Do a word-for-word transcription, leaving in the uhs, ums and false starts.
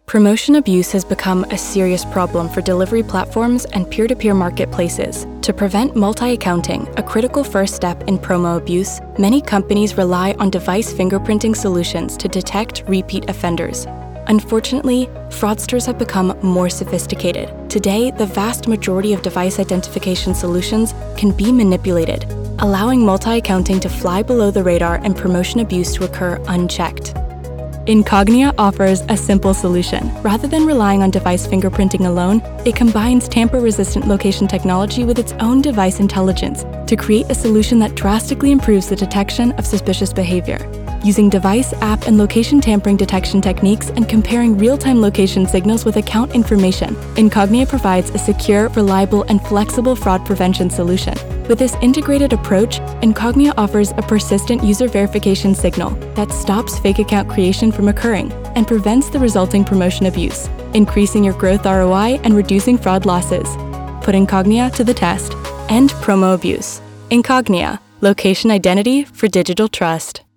Promotion abuse has become a serious problem for delivery platforms and peer-to-peer marketplaces. To prevent multi-accounting, a critical first step in promo abuse, many companies rely on device fingerprinting solutions to detect repeat offenders. Unfortunately, fraudsters have become more sophisticated. Today, the vast majority of device identification solutions can be manipulated, allowing multi-accounting to fly below the radar and promotion abuse to occur unchecked. Incognia offers a simple solution. Rather than relying on device fingerprinting alone, it combines tamper-resistant location technology with its own device intelligence to create a solution that drastically improves the detection of suspicious behavior. Using device, app, and location tampering detection techniques and comparing real-time location signals with account information, Incognia provides a secure, reliable, and flexible fraud prevention solution. With this integrated approach, Incognia offers a persistent user verification signal that stops fake account creation from occurring and prevents the resulting promotion abuse, increasing your growth R O I and reducing fraud losses. Put Incognia to the test. End promo abuse. Incognia, location identity for digital trust.